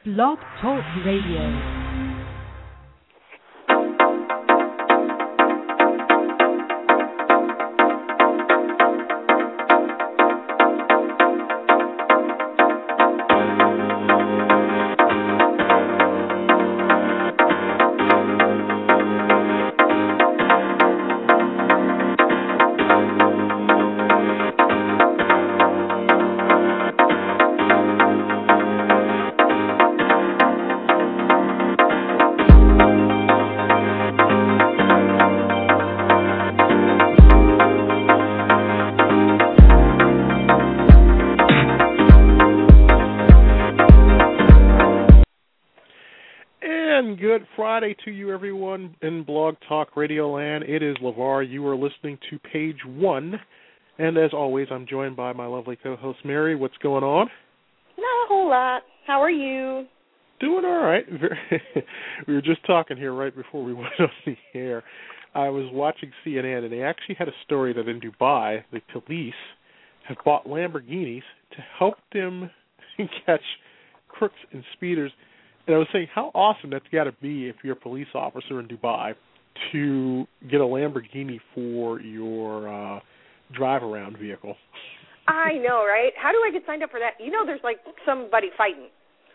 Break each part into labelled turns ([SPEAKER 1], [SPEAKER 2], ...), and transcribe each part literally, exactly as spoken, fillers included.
[SPEAKER 1] Blog Talk Radio.
[SPEAKER 2] Friday to you, everyone, in Blog Talk Radio Land. It is LeVar. You are listening to Page One. And as always, I'm joined by my lovely co-host, Mary. What's going on?
[SPEAKER 3] Not a whole lot. How are you?
[SPEAKER 2] Doing all right. We were just talking here right before we went on the air. I was watching C N N, and they actually had a story that in Dubai, the police have bought Lamborghinis to help them catch crooks and speeders. And I was saying how awesome that's got to be if you're a police officer in Dubai to get a Lamborghini for your uh, drive-around vehicle.
[SPEAKER 3] I know, right? How do I get signed up for that? You know there's like somebody fighting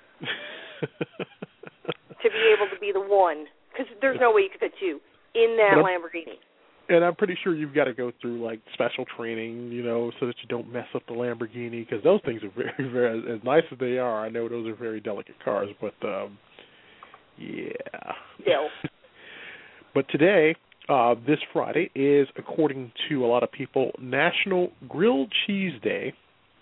[SPEAKER 3] to be able to be the one, because there's no way you could fit two in that Lamborghini.
[SPEAKER 2] And I'm pretty sure you've got to go through, like, special training, you know, so that you don't mess up the Lamborghini, because those things are very, very, as nice as they are, I know those are very delicate cars, but, um, yeah.
[SPEAKER 3] Still.
[SPEAKER 2] But today, uh, this Friday, is, according to a lot of people, National Grilled Cheese Day.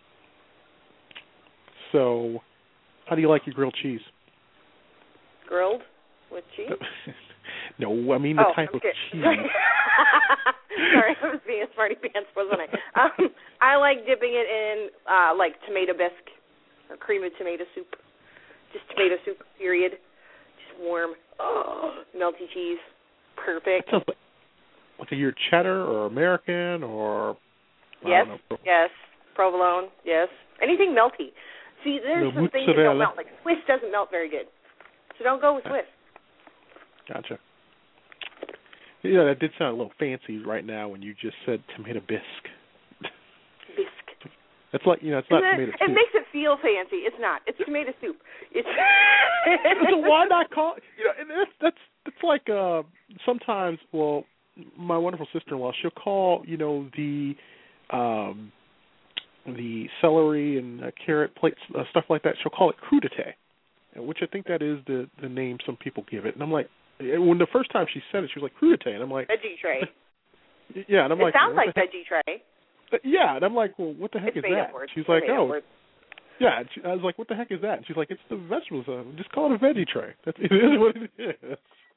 [SPEAKER 2] So, how do you like your grilled cheese?
[SPEAKER 3] Grilled with cheese?
[SPEAKER 2] No, I mean the
[SPEAKER 3] oh,
[SPEAKER 2] type
[SPEAKER 3] okay.
[SPEAKER 2] of cheese.
[SPEAKER 3] Sorry, I was being a smarty pants, wasn't I? Um, I like dipping it in, uh, like, tomato bisque or cream of tomato soup. Just tomato soup, period. Just warm. Oh, melty cheese. Perfect.
[SPEAKER 2] That sounds like, like your cheddar or American or...
[SPEAKER 3] Yes,
[SPEAKER 2] I don't know.
[SPEAKER 3] yes. Provolone, yes. Anything melty. See, there's
[SPEAKER 2] no,
[SPEAKER 3] some things that don't melt. Like, Swiss doesn't melt very good. So don't go with Swiss.
[SPEAKER 2] Gotcha. Yeah, that did sound a little fancy right now when you just said tomato bisque.
[SPEAKER 3] Bisque.
[SPEAKER 2] That's like, you know, it's not
[SPEAKER 3] it,
[SPEAKER 2] tomato
[SPEAKER 3] it
[SPEAKER 2] soup.
[SPEAKER 3] It makes it feel fancy. It's not. It's tomato soup. It's
[SPEAKER 2] so why not call, you know, and that's, that's, that's like uh, sometimes, well, my wonderful sister-in-law, she'll call, you know, the um, the celery and uh, carrot plates, uh, stuff like that, she'll call it crudité, which I think that is the, the name some people give it. And I'm like, when the first time she said it, she was like, crudité. And I'm like...
[SPEAKER 3] Veggie tray.
[SPEAKER 2] Yeah, and I'm
[SPEAKER 3] it
[SPEAKER 2] like...
[SPEAKER 3] It sounds like veggie tray.
[SPEAKER 2] Yeah, and I'm like, well, what the heck
[SPEAKER 3] it's
[SPEAKER 2] is that?
[SPEAKER 3] Word.
[SPEAKER 2] She's
[SPEAKER 3] it's
[SPEAKER 2] like, oh...
[SPEAKER 3] Word.
[SPEAKER 2] Yeah, and she, I was like, what the heck is that? And she's like, it's the vegetables. Uh, just call it a veggie tray. That's, it is what it is.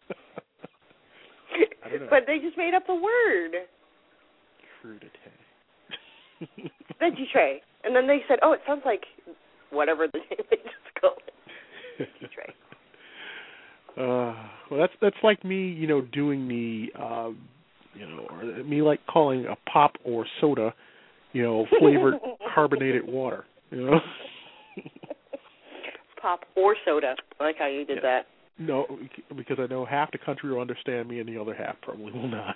[SPEAKER 2] I don't know.
[SPEAKER 3] But they just made up the word.
[SPEAKER 2] Crudité.
[SPEAKER 3] Veggie tray. And then they said, oh, it sounds like whatever the name they just called it. Veggie tray.
[SPEAKER 2] Uh, well, that's that's like me, you know, doing the, uh, you know, or me like calling a pop or soda, you know, flavored carbonated water, you know.
[SPEAKER 3] Pop or soda. I like how you did
[SPEAKER 2] yeah.
[SPEAKER 3] that.
[SPEAKER 2] No, because I know half the country will understand me and the other half probably will not.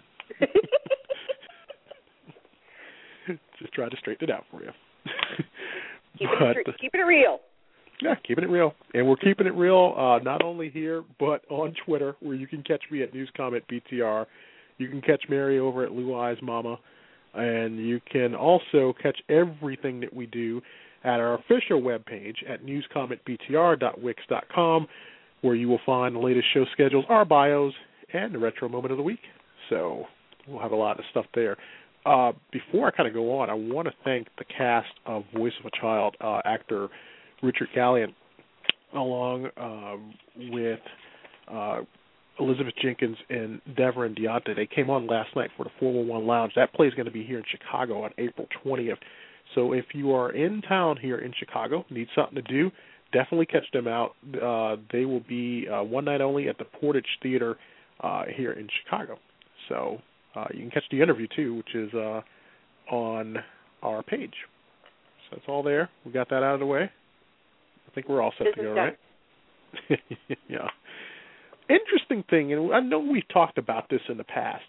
[SPEAKER 2] Just try to straighten it out for you.
[SPEAKER 3] Keep,
[SPEAKER 2] but,
[SPEAKER 3] it, keep it real.
[SPEAKER 2] Yeah, keeping it real. And we're keeping it real uh, not only here, but on Twitter, where you can catch me at News Comment B T R. You can catch Mary over at Lou Eyes Mama. And you can also catch everything that we do at our official webpage at news comment b t r dot wix dot com, where you will find the latest show schedules, our bios, and the retro moment of the week. So we'll have a lot of stuff there. Uh, before I kind of go on, I want to thank the cast of Voice of a Child, uh, actor Richard Galliant, along um, with uh, Elizabeth Jenkins and Deborah and Deonta. They came on last night for the four one one Lounge. That play is going to be here in Chicago on April twentieth. So if you are in town here in Chicago, need something to do, definitely catch them out. Uh, they will be uh, one night only at the Portage Theater uh, here in Chicago. So uh, you can catch the interview, too, which is uh, on our page. So it's all there. We got that out of the way. I think we're all set to go, right? Yeah. Interesting thing, and I know we've talked about this in the past,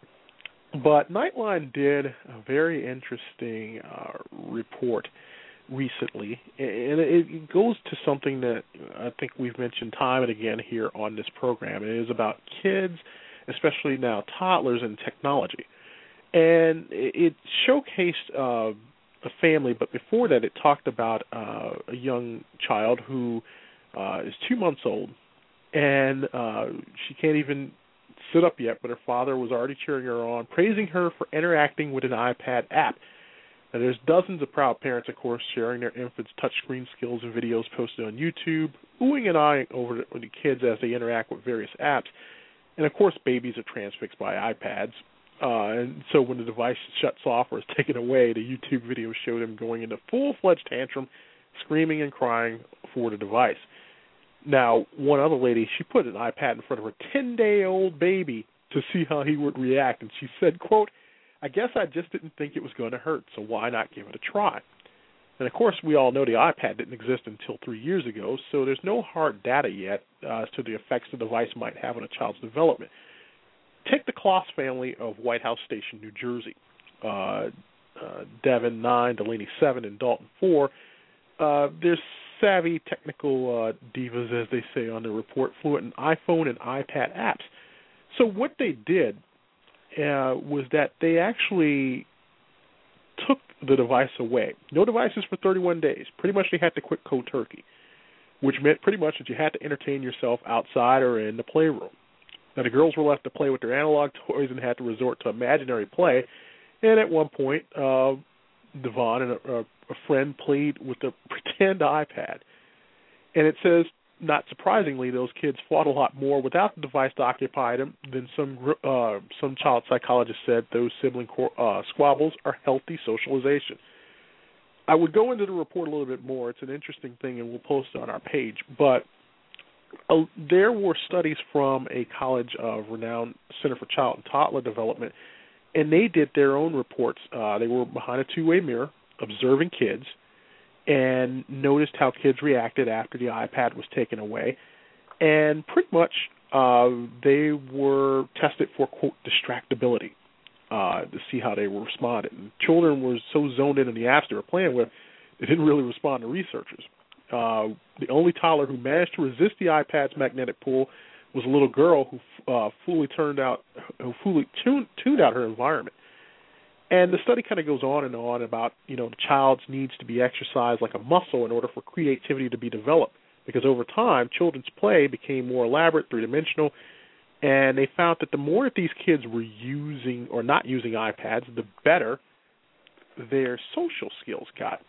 [SPEAKER 2] but Nightline did a very interesting uh, report recently, and it goes to something that I think we've mentioned time and again here on this program. It is about kids, especially now toddlers, and technology. And it showcased uh, a family, but before that it talked about uh, a young child who uh, is two months old, and uh, she can't even sit up yet, but her father was already cheering her on, praising her for interacting with an iPad app. Now, there's dozens of proud parents, of course, sharing their infants' touchscreen skills and videos posted on YouTube, oohing and eyeing over the kids as they interact with various apps. And, of course, babies are transfixed by iPads. Uh, and so when the device shuts off or is taken away, the YouTube videos show them going into full-fledged tantrum, screaming and crying for the device. Now, one other lady, she put an iPad in front of her ten-day-old baby to see how he would react. And she said, quote, "I guess I just didn't think it was going to hurt, so why not give it a try?" And, of course, we all know the iPad didn't exist until three years ago, so there's no hard data yet uh, as to the effects the device might have on a child's development. Take the Kloss family of White House Station, New Jersey. Uh, uh, Devin, nine, Delaney, seven, and Dalton, four. Uh, they're savvy technical uh, divas, as they say on the report, fluent in iPhone and iPad apps. So what they did uh, was that they actually took the device away. No devices for thirty-one days. Pretty much they had to quit cold turkey, which meant pretty much that you had to entertain yourself outside or in the playroom. Now, the girls were left to play with their analog toys and had to resort to imaginary play. And at one point, uh, Devon and a, a friend played with a pretend iPad. And it says, not surprisingly, those kids fought a lot more without the device to occupy them than some uh, some child psychologists said those sibling uh, squabbles are healthy socialization. I would go into the report a little bit more. It's an interesting thing, and we'll post it on our page. But uh, there were studies from a college of renowned Center for Child and Toddler Development, and they did their own reports. Uh, they were behind a two-way mirror, observing kids, and noticed how kids reacted after the iPad was taken away. And pretty much uh, they were tested for, quote, distractibility uh, to see how they were responding. And children were so zoned in on the apps they were playing with, they didn't really respond to researchers. Uh, the only toddler who managed to resist the iPad's magnetic pull was a little girl who uh, fully turned out, who fully tuned, tuned out her environment. And the study kind of goes on and on about, you know, the child's needs to be exercised like a muscle in order for creativity to be developed. Because over time, children's play became more elaborate, three-dimensional, and they found that the more that these kids were using or not using iPads, the better their social skills got.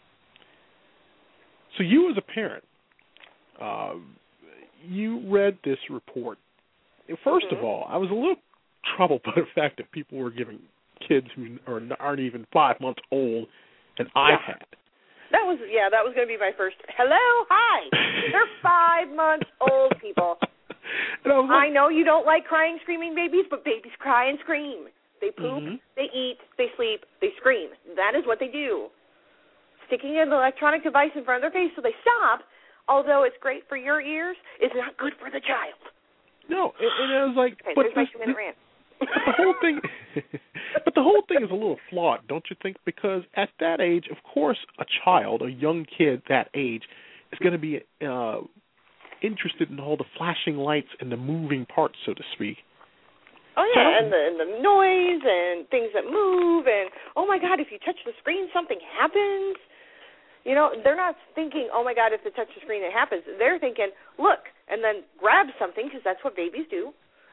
[SPEAKER 2] So you as a parent, uh, you read this report. First mm-hmm. of all, I was a little troubled by the fact that people were giving kids who are, aren't even five months old an
[SPEAKER 3] yeah.
[SPEAKER 2] iPad.
[SPEAKER 3] That was, yeah, that was going to be my first, hello, hi, they're five months old, people.
[SPEAKER 2] And I, was like,
[SPEAKER 3] I know you don't like crying, screaming babies, but babies cry and scream. They poop,
[SPEAKER 2] mm-hmm.
[SPEAKER 3] they eat, they sleep, they scream. That is what they do. Sticking an electronic device in front of their face so they stop, although it's great for your ears, is not good for the child.
[SPEAKER 2] No, and, and I was like,
[SPEAKER 3] okay,
[SPEAKER 2] but
[SPEAKER 3] there's my two-minute rant.
[SPEAKER 2] But the whole thing, but the whole thing is a little flawed, don't you think? Because at that age, of course, a child, a young kid that age, is going to be uh, interested in all the flashing lights and the moving parts, so to speak.
[SPEAKER 3] Oh yeah, so, and the and the noise and things that move, and oh my God, if you touch the screen, something happens. You know, they're not thinking, oh my God, if they touch the screen, it happens. They're thinking, look, and then grab something because that's what babies do.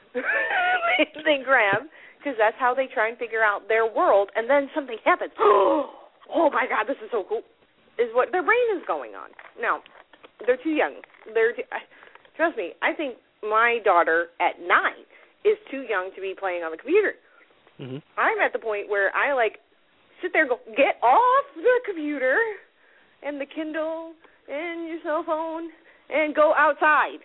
[SPEAKER 3] They grab, because that's how they try and figure out their world, and then something happens. Oh, my God, this is so cool, is what their brain is going on. Now, they're too young. They're too, trust me, I think my daughter at nine is too young to be playing on the computer.
[SPEAKER 2] Mm-hmm.
[SPEAKER 3] I'm at the point where I, like, sit there and go, get off the computer and the Kindle and your cell phone and go outside.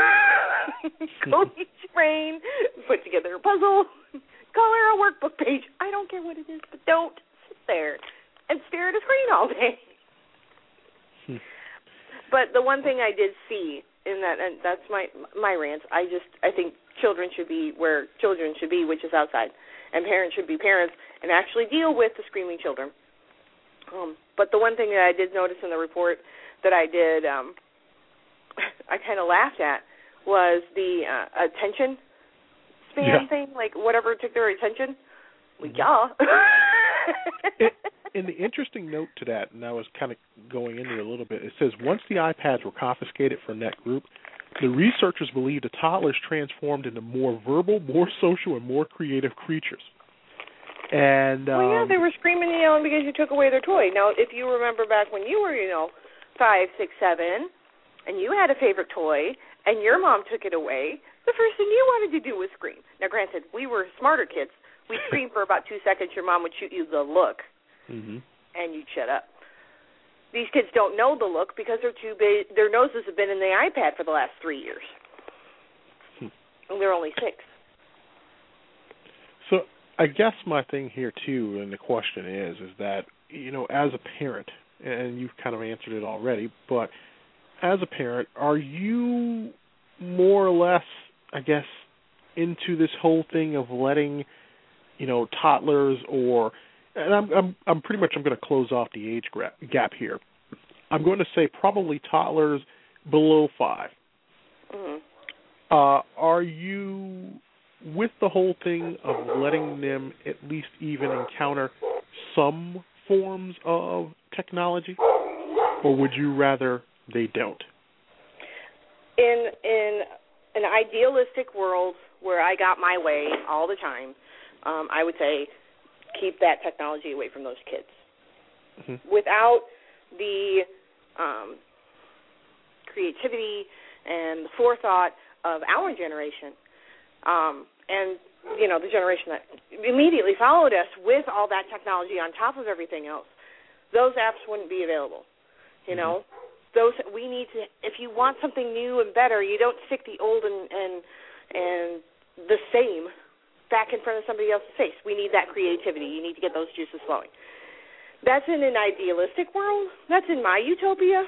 [SPEAKER 3] Go eat your brain, put together a puzzle, color a workbook page. I don't care what it is, but don't sit there and stare at a screen all day. Hmm. But the one thing I did see in and that and that's my my rant. I just I think children should be where children should be, which is outside, and parents should be parents and actually deal with the screaming children. Um, but the one thing that I did notice in the report that I did, um, I kind of laughed at, was the uh, attention span
[SPEAKER 2] yeah.
[SPEAKER 3] thing, like whatever took their attention. Well,
[SPEAKER 2] mm-hmm.
[SPEAKER 3] yeah.
[SPEAKER 2] it, and the interesting note to that, and I was kind of going into it a little bit, it says once the iPads were confiscated from that group, the researchers believed the toddlers transformed into more verbal, more social, and more creative creatures. And um,
[SPEAKER 3] well, yeah, they were screaming and yelling because you took away their toy. Now, if you remember back when you were, you know, five, six, seven, and you had a favorite toy, and your mom took it away, the first thing you wanted to do was scream. Now, granted, we were smarter kids. We'd scream for about two seconds. Your mom would shoot you the look,
[SPEAKER 2] mm-hmm.
[SPEAKER 3] and you'd shut up. These kids don't know the look because they're too big. Their noses have been in the iPad for the last three years,
[SPEAKER 2] hmm.
[SPEAKER 3] and they're only six.
[SPEAKER 2] So I guess my thing here, too, and the question is, is that, you know, as a parent, and you've kind of answered it already, but as a parent, are you more or less, I guess, into this whole thing of letting, you know, toddlers or, and I'm I'm, I'm pretty much, I'm going to close off the age gap here. I'm going to say probably toddlers below five.
[SPEAKER 3] Mm-hmm.
[SPEAKER 2] Uh, are you with the whole thing of letting them at least even encounter some forms of technology, or would you rather they don't?
[SPEAKER 3] In in an idealistic world where I got my way all the time, um, I would say keep that technology away from those kids. Mm-hmm. Without the um, creativity and the forethought of our generation, um, and, you know, the generation that immediately followed us with all that technology on top of everything else, those apps wouldn't be available, you mm-hmm. know? Those we need to. If you want something new and better, you don't stick the old and and and the same back in front of somebody else's face. We need that creativity. You need to get those juices flowing. That's in an idealistic world. That's in my utopia.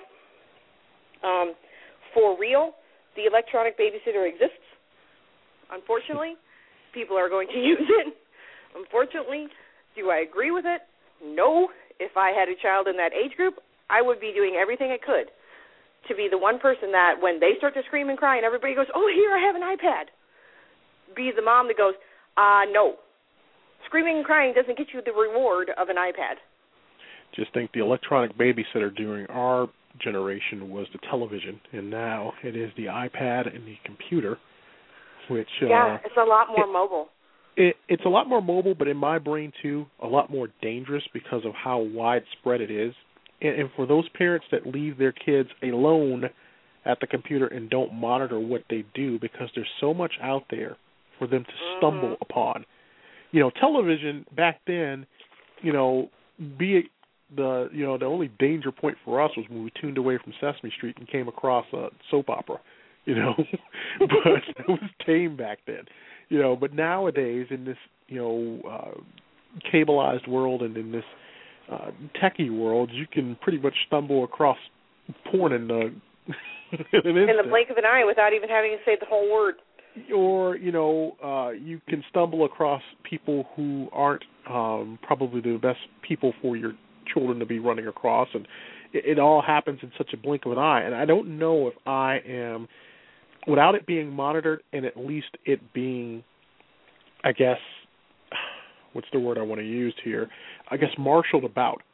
[SPEAKER 3] Um, for real, the electronic babysitter exists. Unfortunately, people are going to use it. Unfortunately, do I agree with it? No. If I had a child in that age group, I would be doing everything I could to be the one person that when they start to scream and cry and everybody goes, oh, here, I have an iPad, be the mom that goes, uh, no. Screaming and crying doesn't get you the reward of an iPad.
[SPEAKER 2] Just think the electronic babysitter during our generation was the television, and now it is the iPad and the computer, which...
[SPEAKER 3] Yeah,
[SPEAKER 2] uh,
[SPEAKER 3] it's a lot more
[SPEAKER 2] it,
[SPEAKER 3] mobile.
[SPEAKER 2] It, it's a lot more mobile, but in my brain, too, a lot more dangerous because of how widespread it is. And for those parents that leave their kids alone at the computer and don't monitor what they do because there's so much out there for them to stumble mm-hmm. upon. You know, television back then, you know, be it the, you know, the only danger point for us was when we tuned away from Sesame Street and came across a soap opera, you know, but it was tame back then, you know, but nowadays in this, you know, uh, cableized world and in this Uh, techie world, you can pretty much stumble across porn in, the, in an instant.
[SPEAKER 3] In the blink of an eye without even having to say the whole word.
[SPEAKER 2] Or, you know, uh, you can stumble across people who aren't um, probably the best people for your children to be running across, and it, it all happens in such a blink of an eye. And I don't know if I am, without it being monitored and at least it being, I guess, what's the word I want to use here? I guess marshaled about,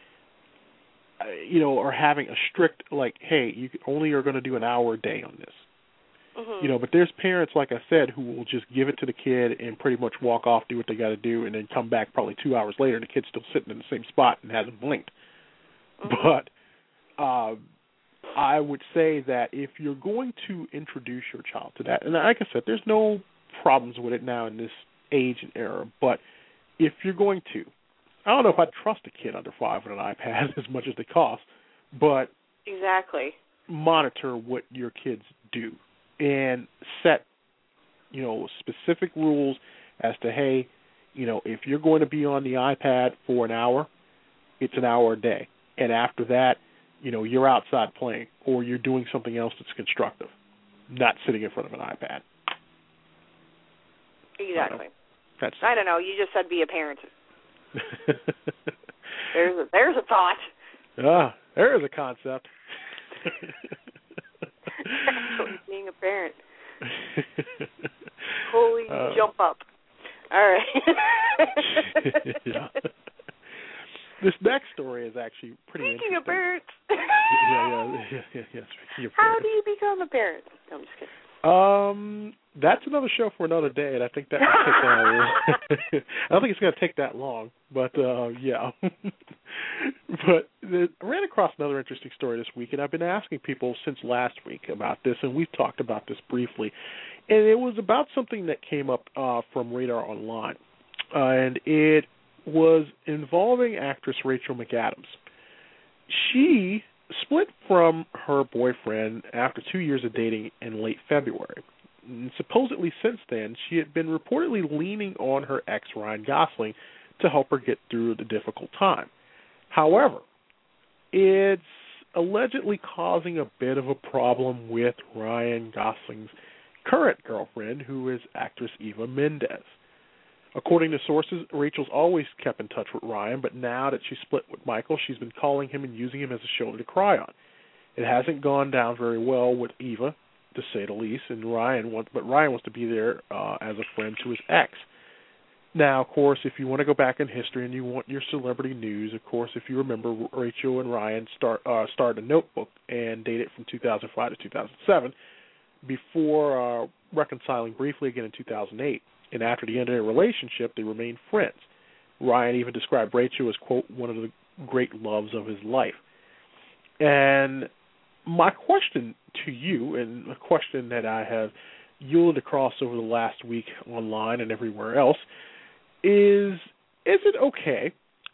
[SPEAKER 2] uh, you know, or having a strict, like, hey, you only are going to do an hour a day on this. Mm-hmm. You know, but there's parents, like I said, who will just give it to the kid and pretty much walk off, do what they got to do, and then come back probably two hours later and the kid's still sitting in the same spot and hasn't blinked. Mm-hmm. But uh, I would say that if you're going to introduce your child to that, and like I said, there's no problems with it now in this age and era, but if you're going to, I don't know if I'd trust a kid under five with an iPad as much as they cost, but
[SPEAKER 3] exactly
[SPEAKER 2] monitor what your kids do and set, you know, specific rules as to, hey, you know, if you're going to be on the iPad for an hour, it's an hour a day. And after that, you know, you're outside playing or you're doing something else that's constructive. not sitting in front of an iPad.
[SPEAKER 3] Exactly.
[SPEAKER 2] That's.
[SPEAKER 3] I don't know. You just said be a parent. there's a, there's a thought.
[SPEAKER 2] Ah, there is a concept.
[SPEAKER 3] Actually, being a parent. Holy
[SPEAKER 2] uh,
[SPEAKER 3] jump up. All right.
[SPEAKER 2] Yeah. This next story is actually pretty
[SPEAKER 3] Speaking
[SPEAKER 2] interesting.
[SPEAKER 3] of parents.
[SPEAKER 2] yeah, yeah, yeah, yeah, yeah. Speaking of
[SPEAKER 3] How
[SPEAKER 2] parents.
[SPEAKER 3] do you become a parent? No, I'm just kidding.
[SPEAKER 2] Um, that's another show for another day, and I think that will take that. I don't think it's going to take that long, but uh, yeah. But the, I ran across another interesting story this week, and I've been asking people since last week about this, and we've talked about this briefly. And it was about something that came up uh, from Radar Online, uh, and it was involving actress Rachel McAdams. She split from her boyfriend after two years of dating in late February. And supposedly since then, she had been reportedly leaning on her ex, Ryan Gosling, to help her get through the difficult time. However, it's allegedly causing a bit of a problem with Ryan Gosling's current girlfriend, who is actress Eva Mendes. According to sources, Rachel's always kept in touch with Ryan, but now that she's split with Michael, she's been calling him and using him as a shoulder to cry on. It hasn't gone down very well with Eva, to say the least, and Ryan wants, but Ryan wants to be there uh, as a friend to his ex. Now, of course, if you want to go back in history and you want your celebrity news, of course, if you remember, Rachel and Ryan start uh, started a notebook and dated from two thousand five to two thousand seven before uh, reconciling briefly again in two thousand eight. And after the end of their relationship, they remained friends. Ryan even described Rachel as, quote, one of the great loves of his life. And my question to you, and a question that I have yielded across over the last week online and everywhere else, is, is it okay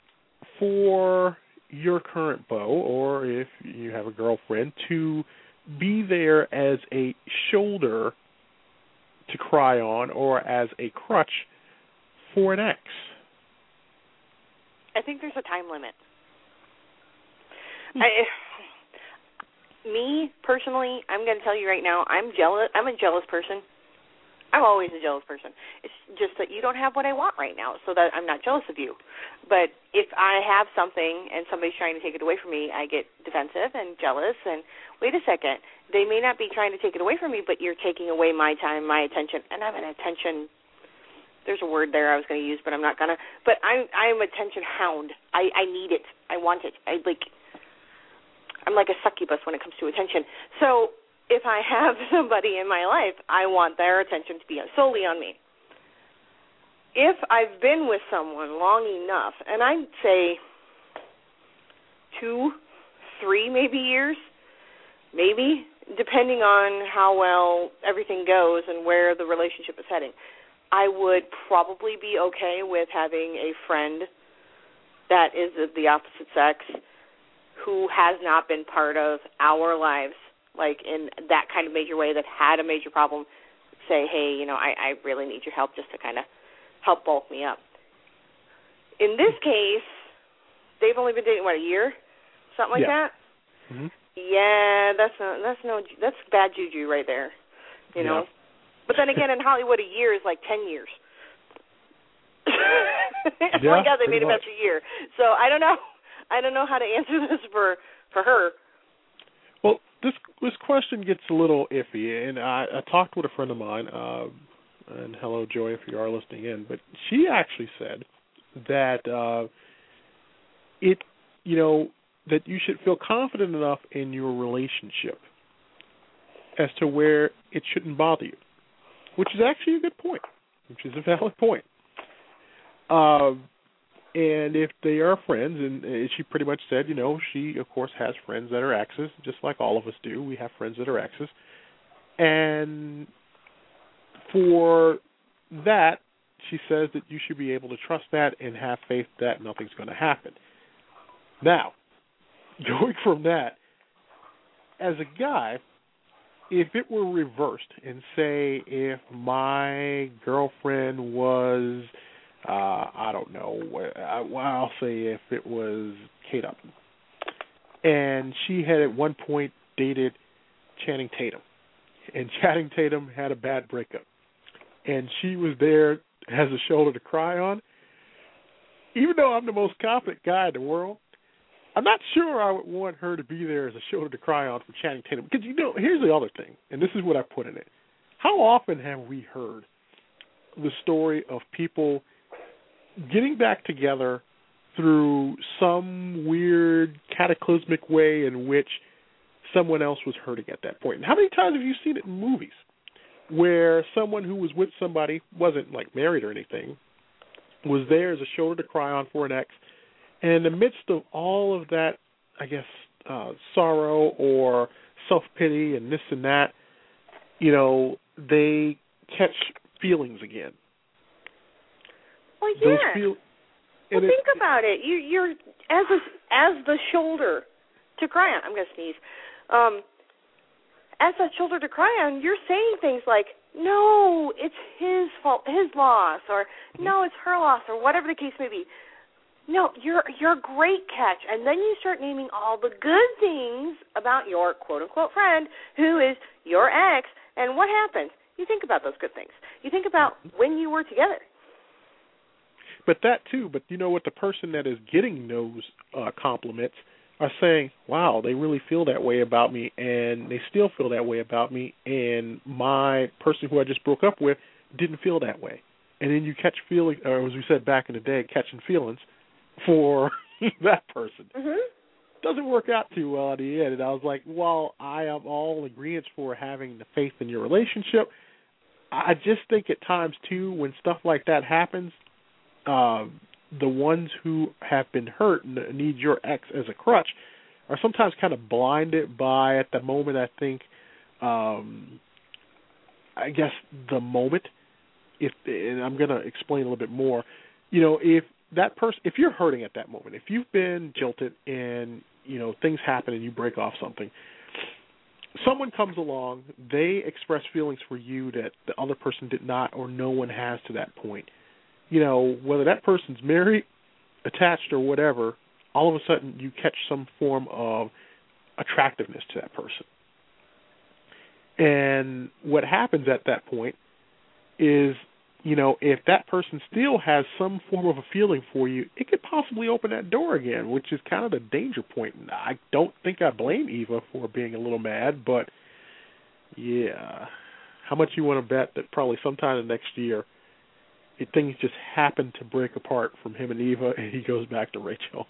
[SPEAKER 2] for your current beau, or if you have a girlfriend, to be there as a shoulder to cry on or as a crutch for an ex?
[SPEAKER 3] I think there's a time limit. Hmm. I, me, personally, I'm going to tell you right now, I'm jealous. I'm a jealous person. I'm always a jealous person. It's just that you don't have what I want right now, so that I'm not jealous of you. But if I have something and somebody's trying to take it away from me, I get defensive and jealous and, wait a second, they may not be trying to take it away from me, but you're taking away my time, my attention, and I'm an attention, there's a word there I was going to use, but I'm not going to, but I'm, I'm an attention hound. I, I need it. I want it. I like, I'm like a succubus when it comes to attention. So if I have somebody in my life, I want their attention to be solely on me. If I've been with someone long enough, and I'd say two, three maybe years, maybe, depending on how well everything goes and where the relationship is heading, I would probably be okay with having a friend that is of the opposite sex who has not been part of our lives, like in that kind of major way, that had a major problem, say, hey, you know, I, I really need your help just to kind of help bulk me up. In this case, they've only been dating, what, a year? Something like
[SPEAKER 2] yeah.
[SPEAKER 3] that?
[SPEAKER 2] Mm-hmm.
[SPEAKER 3] Yeah, that's no, that's no, that's bad juju right there, you know.
[SPEAKER 2] Yeah.
[SPEAKER 3] But then again, in Hollywood, a year is like ten years.
[SPEAKER 2] Yeah,
[SPEAKER 3] oh my God, they made
[SPEAKER 2] much.
[SPEAKER 3] it past a year. So I don't know. I don't know how to answer this for for her.
[SPEAKER 2] Well, this this question gets a little iffy, and I, I talked with a friend of mine, uh, and hello, Joy, if you are listening in, but she actually said that uh, it, you know, that you should feel confident enough in your relationship as to where it shouldn't bother you, which is actually a good point, which is a valid point. Um, and if they are friends, and she pretty much said, you know, she, of course, has friends that are exes, just like all of us do. We have friends that are exes. And for that, she says that you should be able to trust that and have faith that nothing's going to happen. Now, going from that, as a guy, if it were reversed and say if my girlfriend was, uh, I don't know, I'll say if it was Kate Upton, and she had at one point dated Channing Tatum, and Channing Tatum had a bad breakup, and she was there as a shoulder to cry on. Even though I'm the most confident guy in the world, I'm not sure I would want her to be there as a shoulder to cry on for Channing Tatum. Because, you know, here's the other thing, and this is what I put in it. How often have we heard the story of people getting back together through some weird cataclysmic way in which someone else was hurting at that point? And how many times have you seen it in movies where someone who was with somebody, wasn't like married or anything, was there as a shoulder to cry on for an ex, and in the midst of all of that, I guess, uh, sorrow or self-pity and this and that, you know, they catch feelings again.
[SPEAKER 3] Well, yeah.
[SPEAKER 2] Those feel-
[SPEAKER 3] well,
[SPEAKER 2] it,
[SPEAKER 3] think about it. You, you're as a, as the shoulder to cry on. I'm going to sneeze. Um, as a shoulder to cry on, you're saying things like, no, it's his fault, his loss, or no, it's her loss, or whatever the case may be. No, you're you're a great catch. And then you start naming all the good things about your quote-unquote friend who is your ex, and what happens? You think about those good things. You think about when you were together.
[SPEAKER 2] But that too, but you know what, the person that is getting those uh, compliments are saying, wow, they really feel that way about me, and they still feel that way about me, and my person who I just broke up with didn't feel that way. And then you catch feelings, or as we said back in the day, catching feelings for that person.
[SPEAKER 3] Mm-hmm.
[SPEAKER 2] Doesn't work out too well at the end. And I was like, well, I am all in agreement for having the faith in your relationship. I just think at times, too, when stuff like that happens, um, the ones who have been hurt and need your ex as a crutch are sometimes kind of blinded by, at the moment, I think, um, I guess the moment, if, and I'm going to explain a little bit more, you know, if that person, if you're hurting at that moment, if you've been jilted and, you know, things happen and you break off something, someone comes along, they express feelings for you that the other person did not or no one has to that point. You know, whether that person's married, attached, or whatever, all of a sudden you catch some form of attractiveness to that person. And what happens at that point is, you know, if that person still has some form of a feeling for you, it could possibly open that door again, which is kind of the danger point. And I don't think I blame Eva for being a little mad, but, yeah, how much you want to bet that probably sometime in the next year, it, things just happen to break apart from him and Eva, and he goes back to Rachel.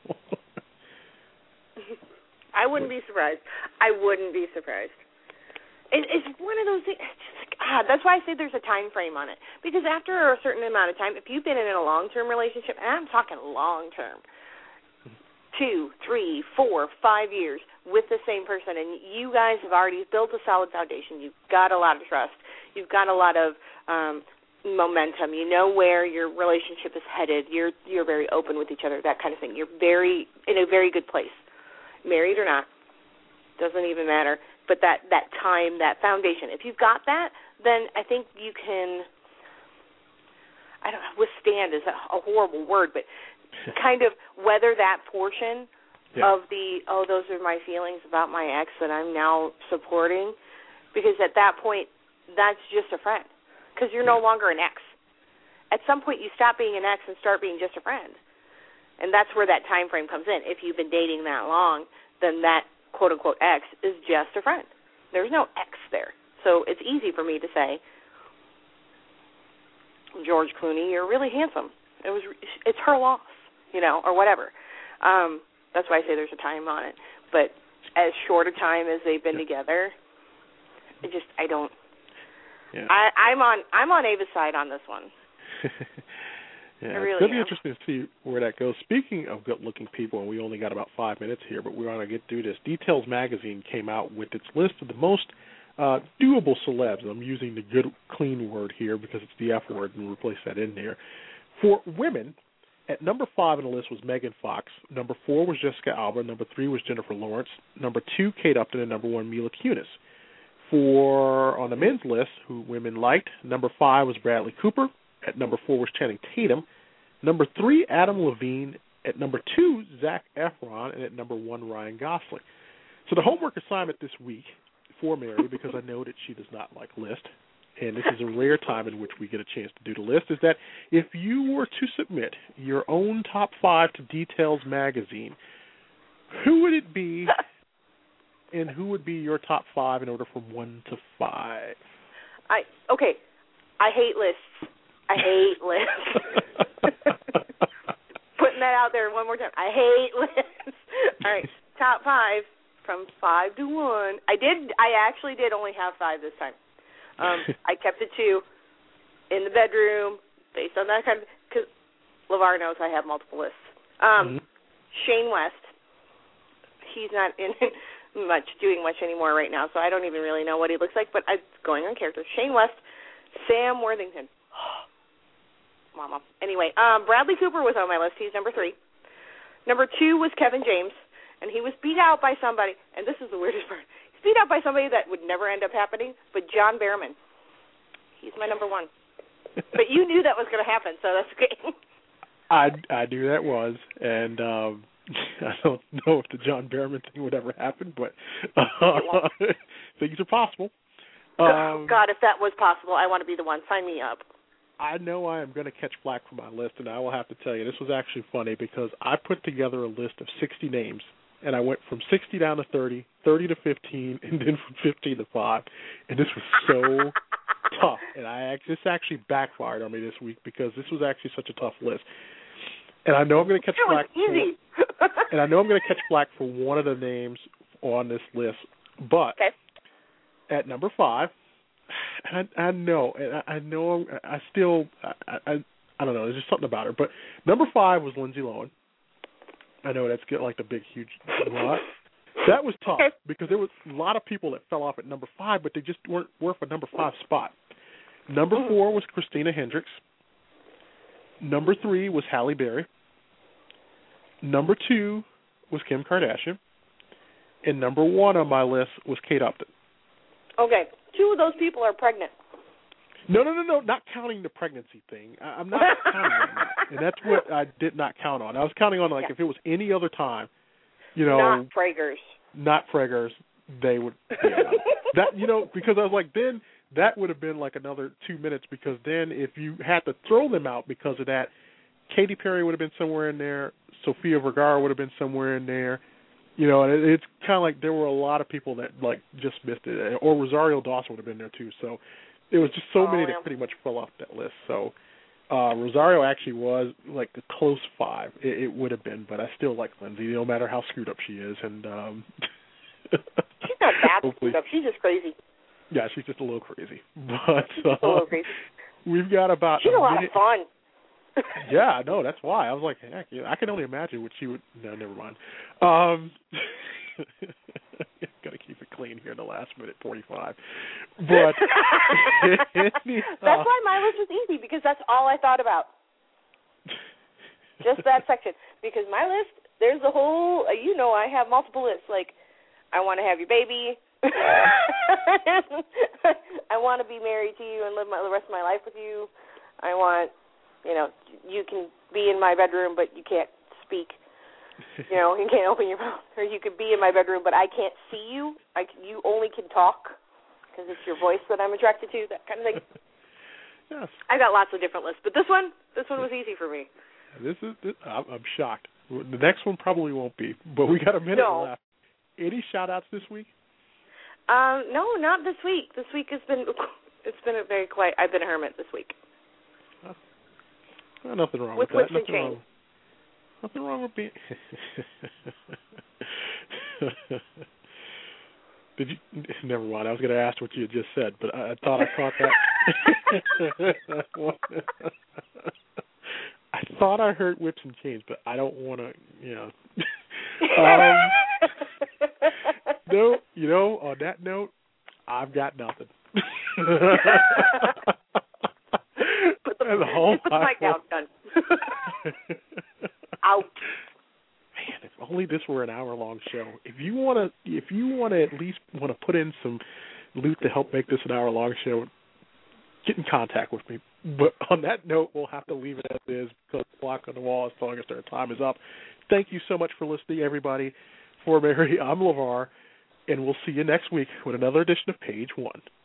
[SPEAKER 3] I wouldn't be surprised. I wouldn't be surprised. It, it's one of those things. God, that's why I say there's a time frame on it. Because after a certain amount of time, if you've been in a long-term relationship, and I'm talking long-term, two, three, four, five years with the same person, and you guys have already built a solid foundation. You've got a lot of trust. You've got a lot of um, momentum. You know where your relationship is headed. You're you're very open with each other, that kind of thing. You're very in a very good place, married or not. Doesn't even matter. But that, that time, that foundation, if you've got that, then I think you can, I don't know, withstand is a, a horrible word, but kind of weather that portion yeah. of the, oh, those are my feelings about my ex that I'm now supporting, because at that point, that's just a friend, because you're no longer an ex. At some point, you stop being an ex and start being just a friend, and that's where that time frame comes in. If you've been dating that long, then that quote-unquote ex is just a friend. There's no ex there. So it's easy for me to say, George Clooney, you're really handsome. It was, it's her loss, you know, or whatever. Um, that's why I say there's a time on it. But as short a time as they've been yeah. together, I just, I don't, yeah. I, I'm on, I'm on Ava's side on this one.
[SPEAKER 2] Yeah,
[SPEAKER 3] really
[SPEAKER 2] it's going to be
[SPEAKER 3] am.
[SPEAKER 2] interesting to see where that goes. Speaking of good-looking people, and we only got about five minutes here, but we want to get through this. Details Magazine came out with its list of the most uh, doable celebs. I'm using the good, clean word here because it's the F word, and replace that in there. For women, at number five on the list was Megan Fox. Number four was Jessica Alba. Number three was Jennifer Lawrence. Number two, Kate Upton, and number one, Mila Kunis. For on the men's list, who women liked, number five was Bradley Cooper. At number four was Channing Tatum. Number three, Adam Levine. At number two, Zac Efron. And at number one, Ryan Gosling. So the homework assignment this week for Mary, because I know that she does not like list, and this is a rare time in which we get a chance to do the list, is that if you were to submit your own top five to Details magazine, who would it be, and who would be your top five in order from one to five?
[SPEAKER 3] I okay. I hate lists. I hate lists. Putting that out there one more time. I hate lists. All right, top five from five to one. I did. I actually did only have five this time. Um, I kept it two in the bedroom based on that kind of, because LeVar knows I have multiple lists. Um, mm-hmm. Shane West. He's not in much doing much anymore right now, so I don't even really know what he looks like. But I'm going on character. Shane West, Sam Worthington. Mama. Anyway, um, Bradley Cooper was on my list. He's number three. Number two was Kevin James, and he was beat out by somebody, and this is the weirdest part. He's beat out by somebody that would never end up happening, but John Barrowman. He's my number one. But you knew that was going to happen, so that's okay.
[SPEAKER 2] I, I knew that was, and um, I don't know if the John Barrowman thing would ever happen, but uh, things are possible. Um,
[SPEAKER 3] God, if that was possible, I want to be the one. Sign me up.
[SPEAKER 2] I know I am going to catch flack for my list, and I will have to tell you, this was actually funny because I put together a list of sixty names, and I went from sixty down to thirty, thirty to fifteen, and then from fifteen to five, and this was so tough. And I this actually backfired on me this week because this was actually such a tough list. And I know I'm going to catch
[SPEAKER 3] it
[SPEAKER 2] flack.
[SPEAKER 3] Was easy.
[SPEAKER 2] For, and I know I'm going to catch flack for one of the names on this list, but
[SPEAKER 3] okay.
[SPEAKER 2] At number five. I, I know, and I, I know, I still, I, I, I don't know. There's just something about her. But number five was Lindsay Lohan. I know that's get like the big, huge lot. That was tough because there was a lot of people that fell off at number five, but they just weren't worth a number five spot. Number four was Christina Hendricks. Number three was Halle Berry. Number two was Kim Kardashian. And number one on my list was Kate Upton.
[SPEAKER 3] Okay. Two of those people are pregnant.
[SPEAKER 2] No, no, no, no, not counting the pregnancy thing. I, I'm not counting on that. And that's what I did not count on. I was counting on, like, yeah. if it was any other time, you know.
[SPEAKER 3] Not Fragers.
[SPEAKER 2] Not Fragers, they would, yeah. that, you know, because I was like, then that would have been like another two minutes because then if you had to throw them out because of that, Katy Perry would have been somewhere in there, Sofia Vergara would have been somewhere in there. You know, and it, it's kind of like there were a lot of people that, like, just missed it. Or Rosario Dawson would have been there, too. So it was just so
[SPEAKER 3] oh,
[SPEAKER 2] many
[SPEAKER 3] yeah.
[SPEAKER 2] that pretty much fell off that list. So uh, Rosario actually was, like, a close five. It, it would have been, but I still like Lindsay, no matter how screwed up she is. And um,
[SPEAKER 3] she's not bad screwed up. She's just crazy.
[SPEAKER 2] Yeah, she's just a little crazy. But
[SPEAKER 3] she's just uh, a little crazy.
[SPEAKER 2] We've got about
[SPEAKER 3] She's a, a lot
[SPEAKER 2] minute.
[SPEAKER 3] of fun.
[SPEAKER 2] Yeah, no, that's why. I was like, heck, I can only imagine what she would. No, never mind. Um, got to keep it clean here in the last minute forty-five. But
[SPEAKER 3] that's why my list was easy because that's all I thought about. Just that section. Because my list, there's a whole. You know, I have multiple lists. Like, I want to have your baby. I want to be married to you and live my, the rest of my life with you. I want. You know, you can be in my bedroom, but you can't speak. You know, you can't open your mouth. Or you could be in my bedroom, but I can't see you. I, you only can talk because it's your voice that I'm attracted to, that kind of thing.
[SPEAKER 2] Yes.
[SPEAKER 3] I got lots of different lists, but this one, this one was easy for me.
[SPEAKER 2] This is, this, I'm, I'm shocked. The next one probably won't be, but we got a minute
[SPEAKER 3] no.
[SPEAKER 2] left. Any shout-outs this week?
[SPEAKER 3] Um, no, not this week. This week has been, it's been a very quiet. I've been a hermit this week.
[SPEAKER 2] Well, nothing wrong
[SPEAKER 3] with,
[SPEAKER 2] with that.
[SPEAKER 3] Nothing
[SPEAKER 2] wrong, nothing wrong with being. Did you? Never mind. I was going to ask what you had just said, but I, I thought I caught that. I thought I heard whips and chains, but I don't want to. You know. um, no, you know. On that note, I've got nothing.
[SPEAKER 3] The whole Put the mic down, done. Out.
[SPEAKER 2] Man, if only this were an hour-long show. If you want to, if you want to at least want to put in some loot to help make this an hour-long show, get in contact with me. But on that note, we'll have to leave it as is because the clock on the wall is telling us our time is up. Thank you so much for listening, everybody. For Mary, I'm LeVar. and we'll see you next week with another edition of Page One.